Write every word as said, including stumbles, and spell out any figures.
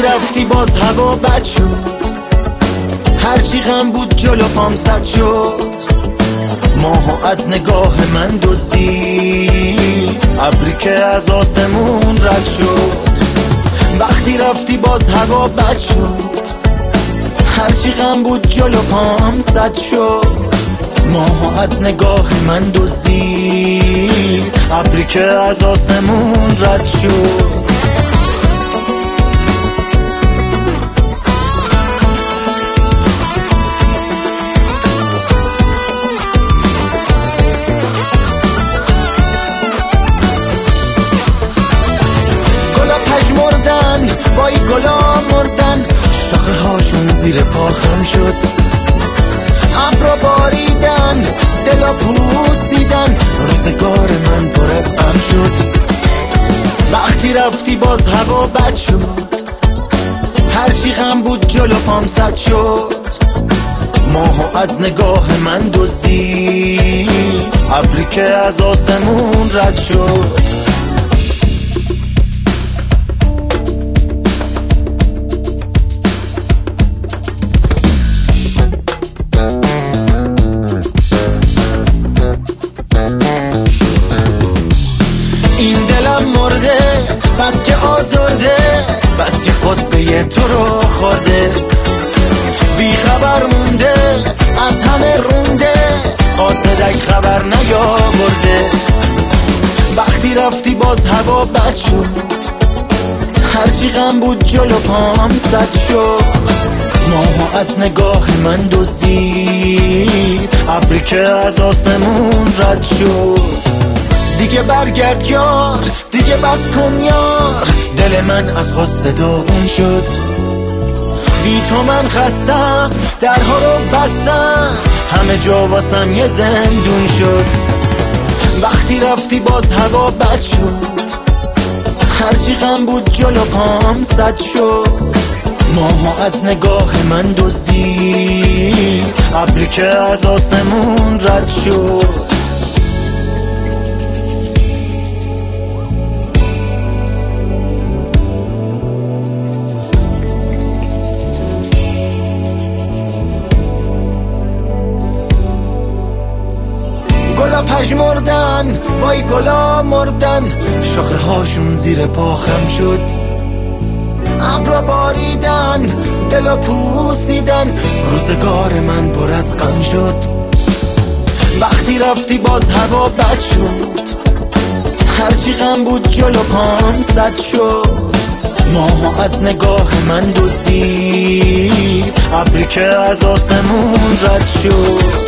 رفتی باز هوا بد شد، هرچی غم بود جلو پام سد شد. ماهو از نگاه من دزدید، ابری که از آسمون رد شد. وقتی رفتی باز هوا بد شد، هرچی غم بود جلو پام سد شد. ماهو از نگاه من دزدید، ابری که از آسمون رد شد. وای گلا مردن، شاخه هاشون زیر پا خم شد. ابرا باریدن، دلا پوسیدن، روزگار من پر از غم شد. وقتی رفتی باز هوا بد شد، هرچی غم بود جلو پام سد شد. ماهو از نگاه من دزدید، ابری که از آسمون رد شد. مرده بس که آزرده، بس که قصه تو رو خورده. بی خبر مونده از همه رونده، قاصدک خبر نیاورده. وقتی رفتی باز هوا بد شد، هرچی غم بود جلو پام سد شد. ماهو از نگاه من دزدید، ابری که از آسمون رد شد. دیگه برگرد یار، دیگه بس کن یار، دل من از غصه داغون شد. بی تو من خستم، درها رو بستم، همه جا واسم یه زندون شد. وقتی رفتی باز هوا بد شد، هرچی غم بود جلو پام سد شد. ماها از نگاه من دزدید، ابری که از آسمون رد شد. گلا پژمردن، وای گلا مردن، شاخه هاشون زیر پا خم شد. ابرا باریدن، دلا پوسیدن، روزگار من پر از غم شد. وقتی رفتی باز هوا بد شد، هرچی غم بود جلو پام سد شد. ماها از نگاه من دزدید، ابری که از آسمون رد شد.